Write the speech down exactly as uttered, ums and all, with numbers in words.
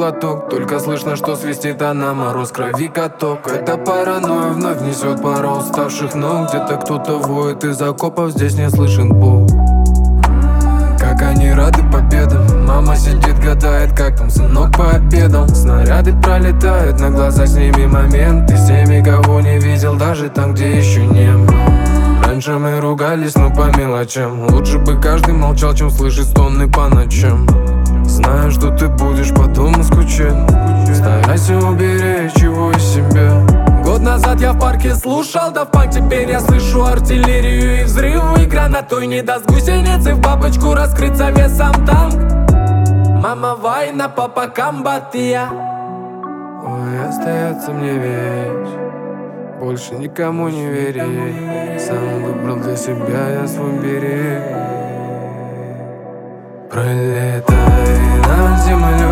поток, только слышно, что свистит, а на мороз крови каток. Это паранойя вновь несет пара уставших ног. Где-то кто-то воет из окопов, здесь не слышен Бог. Как они рады победам. Мама сидит, гадает, как там сынок пообедал. Снаряды пролетают на глаза, сними момент. Ты с теми, кого не видел, даже там, где еще не был. Раньше мы ругались, но по мелочам. Лучше бы каждый молчал, чем слышать стоны по ночам. Знаю, что ты будешь потом скучать. Старайся уберечь его из себя. Год назад я в парке слушал Daft Punk, теперь я слышу артиллерию и взрывы. Гранатой не даст гусеницы в бабочку раскрыться весом танк. Мама война, папа комбат и я. Ой, остается мне верить, больше никому не верить. Сам выбрал для себя я свой берег. Пролетай над землей.